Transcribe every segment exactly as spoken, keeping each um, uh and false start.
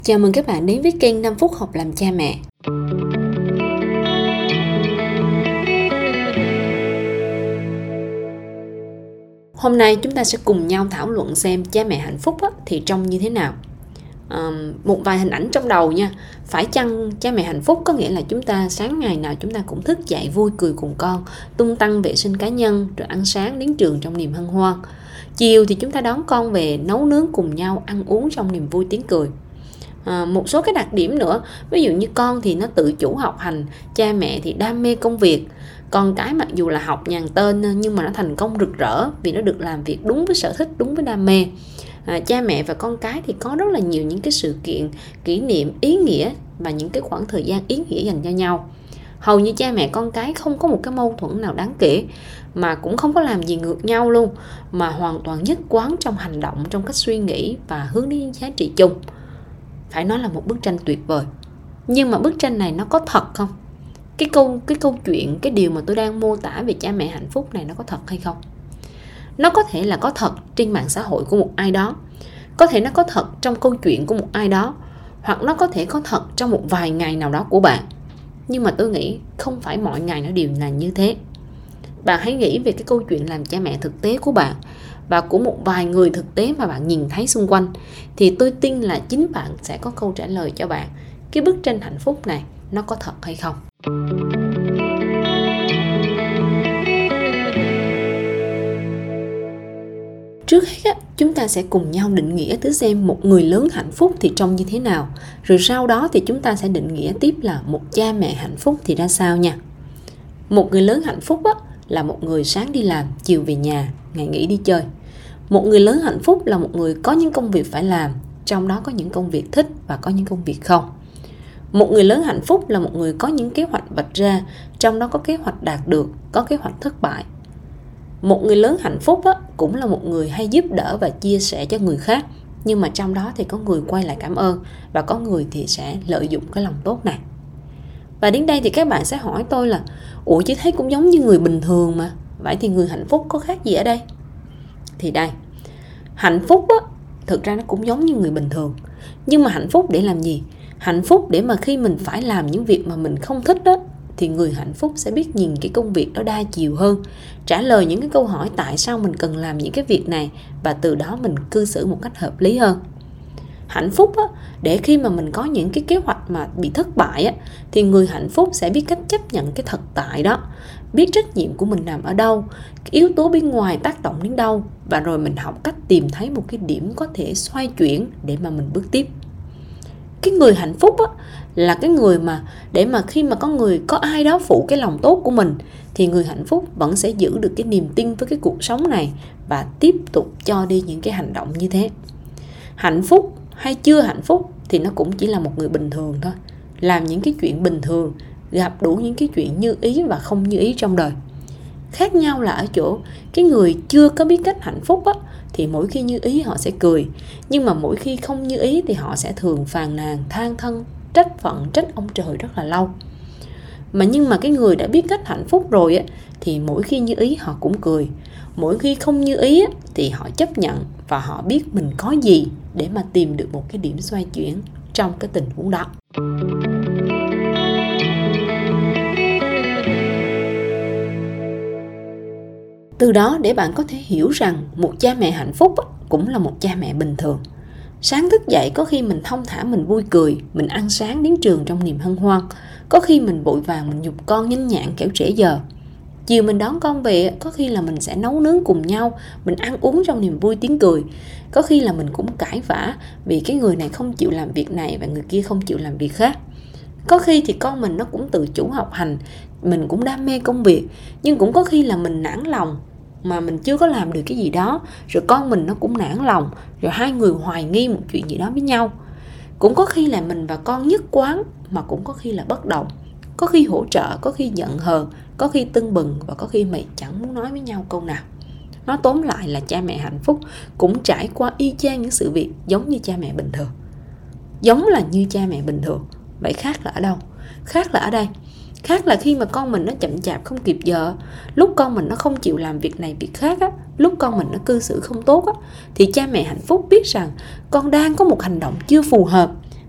Chào mừng các bạn đến với kênh năm phút học làm cha mẹ. Hôm nay chúng ta sẽ cùng nhau thảo luận xem cha mẹ hạnh phúc á, thì trông như thế nào. À, một vài hình ảnh trong đầu nha. Phải chăng cha mẹ hạnh phúc có nghĩa là chúng ta sáng ngày nào chúng ta cũng thức dậy vui cười cùng con, tung tăng vệ sinh cá nhân, rồi ăn sáng đến trường trong niềm hân hoan. Chiều thì chúng ta đón con về nấu nướng cùng nhau, ăn uống trong niềm vui tiếng cười. À, một số cái đặc điểm nữa, ví dụ như con thì nó tự chủ học hành, cha mẹ thì đam mê công việc. Con cái mặc dù là học nhàn tên nhưng mà nó thành công rực rỡ vì nó được làm việc đúng với sở thích, đúng với đam mê. À, cha mẹ và con cái thì có rất là nhiều những cái sự kiện, kỷ niệm, ý nghĩa và những cái khoảng thời gian ý nghĩa dành cho nhau. Hầu như cha mẹ con cái không có một cái mâu thuẫn nào đáng kể, mà cũng không có làm gì ngược nhau luôn, mà hoàn toàn nhất quán trong hành động, trong cách suy nghĩ và hướng đến những giá trị chung. Phải nói là một bức tranh tuyệt vời. Nhưng mà bức tranh này nó có thật không? Cái câu, cái câu chuyện, cái điều mà tôi đang mô tả về cha mẹ hạnh phúc này nó có thật hay không? Nó có thể là có thật trên mạng xã hội của một ai đó, có thể nó có thật trong câu chuyện của một ai đó, hoặc nó có thể có thật trong một vài ngày nào đó của bạn. Nhưng mà tôi nghĩ không phải mọi ngày nó đều là như thế. Bạn hãy nghĩ về cái câu chuyện làm cha mẹ thực tế của bạn và của một vài người thực tế mà bạn nhìn thấy xung quanh, thì tôi tin là chính bạn sẽ có câu trả lời cho bạn. Cái bức tranh hạnh phúc này nó có thật hay không? Trước hết chúng ta sẽ cùng nhau định nghĩa thử xem một người lớn hạnh phúc thì trông như thế nào. Rồi sau đó thì chúng ta sẽ định nghĩa tiếp là một cha mẹ hạnh phúc thì ra sao nha. Một người lớn hạnh phúc á, là một người sáng đi làm, chiều về nhà, ngày nghỉ đi chơi. Một người lớn hạnh phúc là một người có những công việc phải làm, trong đó có những công việc thích và có những công việc không. Một người lớn hạnh phúc là một người có những kế hoạch vạch ra, trong đó có kế hoạch đạt được, có kế hoạch thất bại. Một người lớn hạnh phúc á, cũng là một người hay giúp đỡ và chia sẻ cho người khác, nhưng mà trong đó thì có người quay lại cảm ơn và có người thì sẽ lợi dụng cái lòng tốt này. Và đến đây thì các bạn sẽ hỏi tôi là ủa chứ thấy cũng giống như người bình thường mà, vậy thì người hạnh phúc có khác gì ở đây? Thì đây, hạnh phúc á, thực ra nó cũng giống như người bình thường. Nhưng mà hạnh phúc để làm gì? Hạnh phúc để mà khi mình phải làm những việc mà mình không thích đó, thì người hạnh phúc sẽ biết nhìn cái công việc đó đa chiều hơn, trả lời những cái câu hỏi tại sao mình cần làm những cái việc này, và từ đó mình cư xử một cách hợp lý hơn. Hạnh phúc á, để khi mà mình có những cái kế hoạch mà bị thất bại á, thì người hạnh phúc sẽ biết cách chấp nhận cái thực tại đó, biết trách nhiệm của mình nằm ở đâu, yếu tố bên ngoài tác động đến đâu, và rồi mình học cách tìm thấy một cái điểm có thể xoay chuyển để mà mình bước tiếp. Cái người hạnh phúc á, là cái người mà để mà khi mà có người có ai đó phụ cái lòng tốt của mình, thì người hạnh phúc vẫn sẽ giữ được cái niềm tin với cái cuộc sống này và tiếp tục cho đi những cái hành động như thế. Hạnh phúc hay chưa hạnh phúc thì nó cũng chỉ là một người bình thường thôi, làm những cái chuyện bình thường, gặp đủ những cái chuyện như ý và không như ý trong đời. Khác nhau là ở chỗ cái người chưa có biết cách hạnh phúc á, thì mỗi khi như ý họ sẽ cười, nhưng mà mỗi khi không như ý thì họ sẽ thường phàn nàn, than thân, trách phận, trách ông trời rất là lâu. Mà nhưng mà cái người đã biết cách hạnh phúc rồi á, thì mỗi khi như ý họ cũng cười, mỗi khi không như ý á, thì họ chấp nhận và họ biết mình có gì để mà tìm được một cái điểm xoay chuyển trong cái tình huống đó. Từ đó để bạn có thể hiểu rằng một cha mẹ hạnh phúc cũng là một cha mẹ bình thường. Sáng thức dậy có khi mình thong thả mình vui cười, mình ăn sáng đến trường trong niềm hân hoan. Có khi mình vội vàng mình giục con nhanh nhạn kẻo trễ giờ. Chiều mình đón con về, có khi là mình sẽ nấu nướng cùng nhau, mình ăn uống trong niềm vui tiếng cười. Có khi là mình cũng cãi vã vì cái người này không chịu làm việc này và người kia không chịu làm việc khác. Có khi thì con mình nó cũng tự chủ học hành, mình cũng đam mê công việc, nhưng cũng có khi là mình nản lòng mà mình chưa có làm được cái gì đó, rồi con mình nó cũng nản lòng, rồi hai người hoài nghi một chuyện gì đó với nhau. Cũng có khi là mình và con nhất quán, mà cũng có khi là bất đồng. Có khi hỗ trợ, có khi giận hờn, có khi tưng bừng, và có khi mày chẳng muốn nói với nhau câu nào. Nói tóm lại là cha mẹ hạnh phúc cũng trải qua y chang những sự việc giống như cha mẹ bình thường. Giống là như cha mẹ bình thường. Vậy khác là ở đâu? Khác là ở đây. Khác là khi mà con mình nó chậm chạp không kịp giờ, lúc con mình nó không chịu làm việc này việc khác á, lúc con mình nó cư xử không tốt á, thì cha mẹ hạnh phúc biết rằng con đang có một hành động chưa phù hợp,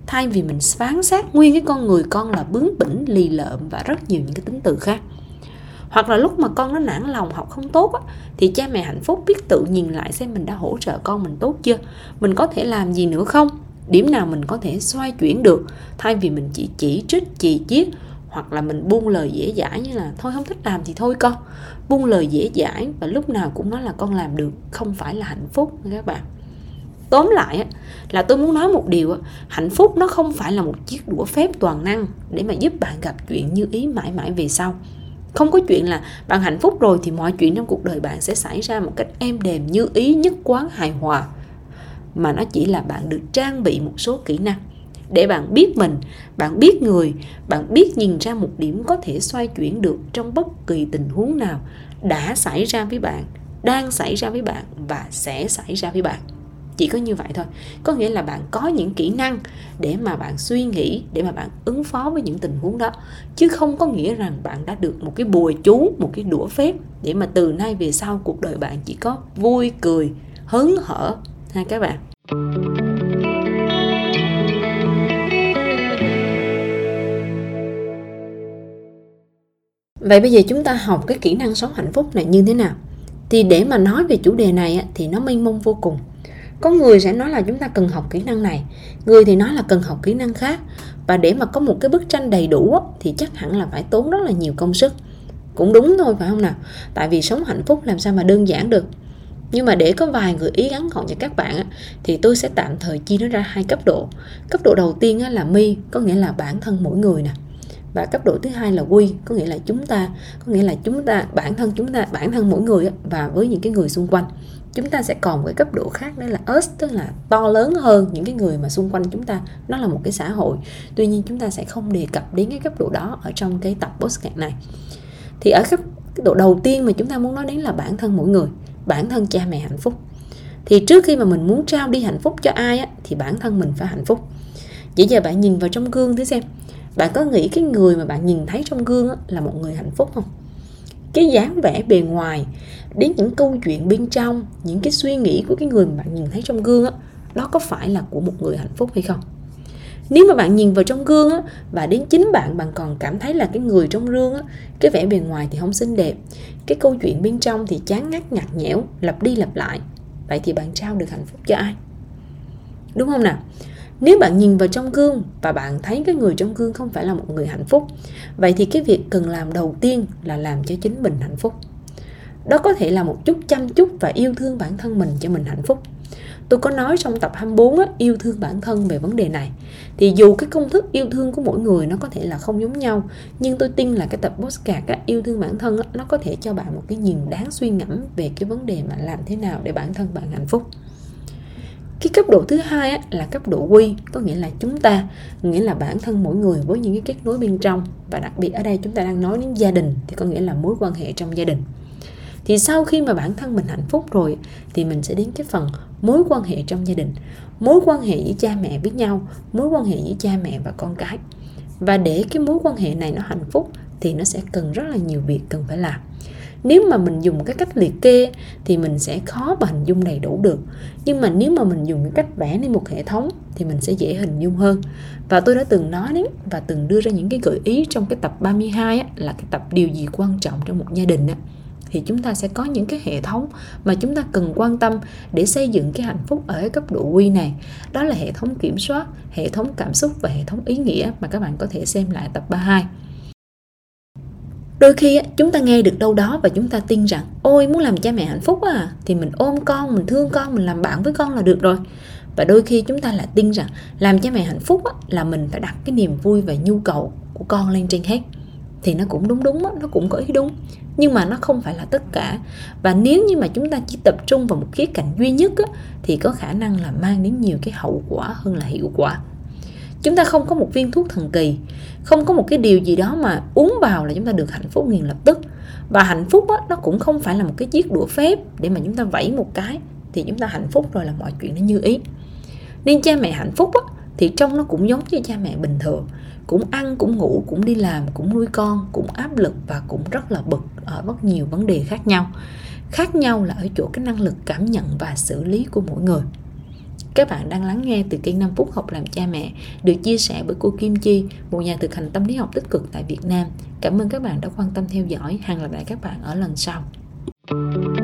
thay vì mình phán xét nguyên cái con người con là bướng bỉnh, lì lợm và rất nhiều những cái tính từ khác. Hoặc là lúc mà con nó nản lòng học không tốt á, thì cha mẹ hạnh phúc biết tự nhìn lại xem mình đã hỗ trợ con mình tốt chưa, mình có thể làm gì nữa không, điểm nào mình có thể xoay chuyển được, thay vì mình chỉ chỉ trích, chì chiết, hoặc là mình buông lời dễ dãi như là thôi không thích làm thì thôi con. Buông lời dễ dãi và lúc nào cũng nói là con làm được không phải là hạnh phúc các bạn. Tóm lại là tôi muốn nói một điều, hạnh phúc nó không phải là một chiếc đũa phép toàn năng để mà giúp bạn gặp chuyện như ý mãi mãi về sau. Không có chuyện là bạn hạnh phúc rồi thì mọi chuyện trong cuộc đời bạn sẽ xảy ra một cách êm đềm, như ý, nhất quán, hài hòa. Mà nó chỉ là bạn được trang bị một số kỹ năng để bạn biết mình, bạn biết người, bạn biết nhìn ra một điểm có thể xoay chuyển được trong bất kỳ tình huống nào đã xảy ra với bạn, đang xảy ra với bạn và sẽ xảy ra với bạn. Chỉ có như vậy thôi. Có nghĩa là bạn có những kỹ năng để mà bạn suy nghĩ, để mà bạn ứng phó với những tình huống đó. Chứ không có nghĩa rằng bạn đã được một cái bùa chú, một cái đũa phép để mà từ nay về sau cuộc đời bạn chỉ có vui, cười, hớn hở ha các bạn. Vậy bây giờ chúng ta học cái kỹ năng sống hạnh phúc này như thế nào? Thì để mà nói về chủ đề này thì nó mênh mông vô cùng. Có người sẽ nói là chúng ta cần học kỹ năng này, người thì nói là cần học kỹ năng khác. Và để mà có một cái bức tranh đầy đủ thì chắc hẳn là phải tốn rất là nhiều công sức. Cũng đúng thôi phải không nào? Tại vì sống hạnh phúc làm sao mà đơn giản được. Nhưng mà để có vài gợi ý ngắn gọn cho các bạn thì tôi sẽ tạm thời chia nó ra hai cấp độ. Cấp độ đầu tiên là me, có nghĩa là bản thân mỗi người nè. Và cấp độ thứ hai là we, có nghĩa là chúng ta, có nghĩa là chúng ta, bản thân chúng ta, bản thân mỗi người và với những cái người xung quanh. Chúng ta sẽ còn một cái cấp độ khác, đó là us, tức là to lớn hơn những cái người mà xung quanh chúng ta. Nó là một cái xã hội. Tuy nhiên chúng ta sẽ không đề cập đến cái cấp độ đó ở trong cái tập podcast này. Thì ở cấp cái độ đầu tiên mà chúng ta muốn nói đến là bản thân mỗi người, bản thân cha mẹ hạnh phúc. Thì trước khi mà mình muốn trao đi hạnh phúc cho ai á, thì bản thân mình phải hạnh phúc. Vậy giờ bạn nhìn vào trong gương thử xem, bạn có nghĩ cái người mà bạn nhìn thấy trong gương á, là một người hạnh phúc không? Cái dáng vẻ bề ngoài, đến những câu chuyện bên trong, những cái suy nghĩ của cái người mà bạn nhìn thấy trong gương á, đó có phải là của một người hạnh phúc hay không? Nếu mà bạn nhìn vào trong gương á, và đến chính bạn bạn còn cảm thấy là cái người trong gương á, cái vẻ bề ngoài thì không xinh đẹp, cái câu chuyện bên trong thì chán ngắt nhạt nhẽo, lặp đi lặp lại, vậy thì bạn trao được hạnh phúc cho ai? Đúng không nào? Nếu bạn nhìn vào trong gương và bạn thấy cái người trong gương không phải là một người hạnh phúc, vậy thì cái việc cần làm đầu tiên là làm cho chính mình hạnh phúc. Đó có thể là một chút chăm chút và yêu thương bản thân mình cho mình hạnh phúc. Tôi có nói trong tập hai mươi bốn á, yêu thương bản thân về vấn đề này. Thì dù cái công thức yêu thương của mỗi người nó có thể là không giống nhau, nhưng tôi tin là cái tập podcast á, yêu thương bản thân á, nó có thể cho bạn một cái nhìn đáng suy ngẫm về cái vấn đề mà làm thế nào để bản thân bạn hạnh phúc. Cái cấp độ thứ hai á, là cấp độ we, có nghĩa là chúng ta, nghĩa là bản thân mỗi người với những cái kết nối bên trong. Và đặc biệt ở đây chúng ta đang nói đến gia đình, thì có nghĩa là mối quan hệ trong gia đình. Thì sau khi mà bản thân mình hạnh phúc rồi thì mình sẽ đến cái phần mối quan hệ trong gia đình, mối quan hệ với cha mẹ với nhau, mối quan hệ với cha mẹ và con cái. Và để cái mối quan hệ này nó hạnh phúc thì nó sẽ cần rất là nhiều việc cần phải làm. Nếu mà mình dùng cái cách liệt kê thì mình sẽ khó mà hình dung đầy đủ được. Nhưng mà nếu mà mình dùng cái cách vẽ nên một hệ thống thì mình sẽ dễ hình dung hơn. Và tôi đã từng nói đến và từng đưa ra những cái gợi ý trong cái tập ba mươi hai á, là cái tập điều gì quan trọng trong một gia đình á. Thì chúng ta sẽ có những cái hệ thống mà chúng ta cần quan tâm để xây dựng cái hạnh phúc ở cái cấp độ quy này. Đó là hệ thống kiểm soát, hệ thống cảm xúc và hệ thống ý nghĩa mà các bạn có thể xem lại tập ba mươi hai. Đôi khi chúng ta nghe được đâu đó và chúng ta tin rằng ôi muốn làm cha mẹ hạnh phúc à, thì mình ôm con, mình thương con, mình làm bạn với con là được rồi. Và đôi khi chúng ta lại tin rằng làm cha mẹ hạnh phúc là mình phải đặt cái niềm vui và nhu cầu của con lên trên hết. Thì nó cũng đúng đúng, nó cũng có ý đúng. Nhưng mà nó không phải là tất cả. Và nếu như mà chúng ta chỉ tập trung vào một khía cạnh duy nhất thì có khả năng là mang đến nhiều cái hậu quả hơn là hiệu quả. Chúng ta không có một viên thuốc thần kỳ, không có một cái điều gì đó mà uống vào là chúng ta được hạnh phúc liền lập tức. Và hạnh phúc á, nó cũng không phải là một cái chiếc đũa phép để mà chúng ta vẫy một cái thì chúng ta hạnh phúc rồi là mọi chuyện nó như ý. Nên cha mẹ hạnh phúc á, thì trông nó cũng giống như cha mẹ bình thường, cũng ăn, cũng ngủ, cũng đi làm, cũng nuôi con, cũng áp lực và cũng rất là bực ở rất nhiều vấn đề khác nhau. Khác nhau là ở chỗ cái năng lực cảm nhận và xử lý của mỗi người. Các bạn đang lắng nghe từ kênh năm phút học làm cha mẹ, được chia sẻ bởi cô Kim Chi, một nhà thực hành tâm lý học tích cực tại Việt Nam. Cảm ơn các bạn đã quan tâm theo dõi. Hẹn gặp lại các bạn ở lần sau.